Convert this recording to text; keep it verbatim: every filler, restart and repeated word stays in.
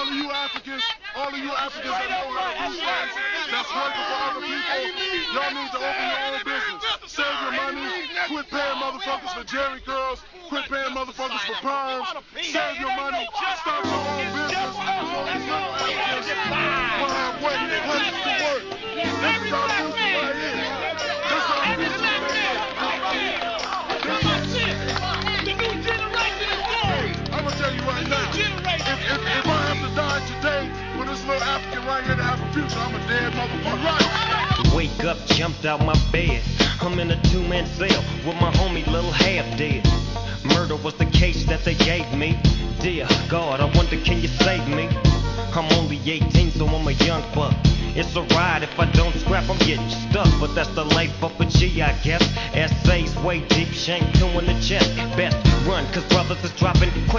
of you Africans, all of you Africans that know how to do things, that's working for other people, y'all need to open your own business. Save your money. Quit paying motherfuckers for Jerry curls. Quit paying motherfuckers for perms. Save your money. Start your own business. All these little Africans will have wait hundreds to work. This is our future right here. This is our future right here. The new generation is born. I'm gonna tell you right now. If, if, if I have to die today for this little African right here to have a future, I'm a dead motherfucker. Right. Wake up, jumped out my bed. I'm in a two-man cell with my homie Lil Half Dead. Murder was the case that they gave me. Dear God, I wonder can you save me? I'm only eighteen, so I'm a young buck. It's a ride if I don't scrap, I'm getting stuck. But that's the life of a G, I guess. Essays way deep, shank two in the chest. Best run, cause brothers is dropping quick.